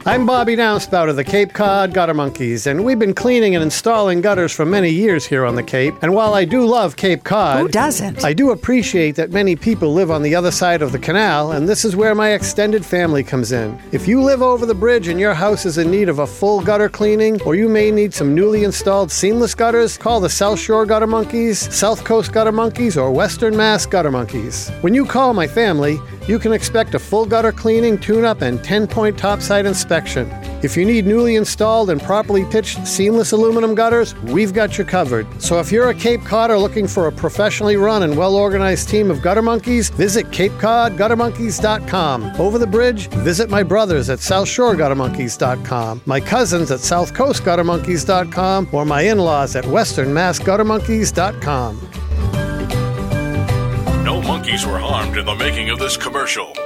I'm Bobby Downspout of the Cape Cod Gutter Monkeys, and we've been cleaning and installing gutters for many years here on the Cape. And while I do love Cape Cod, who doesn't? I do appreciate that many people live on the other side of the canal, and this is where my extended family comes in. If you live over the bridge and your house is in need of a full gutter cleaning, or you may need some newly installed seamless gutters, call the South Shore Gutter Monkeys, South Coast Gutter Monkeys, or Western Mass Gutter Monkeys. When you call my family, you can expect a full gutter cleaning, tune-up, and 10-point topside inspection. If you need newly installed and properly pitched seamless aluminum gutters, we've got you covered. So if you're a Cape Codder looking for a professionally run and well-organized team of gutter monkeys, visit CapeCodGutterMonkeys.com. Over the bridge, visit my brothers at SouthShoreGutterMonkeys.com, my cousins at SouthCoastGutterMonkeys.com, or my in-laws at WesternMassGutterMonkeys.com. No monkeys were harmed in the making of this commercial.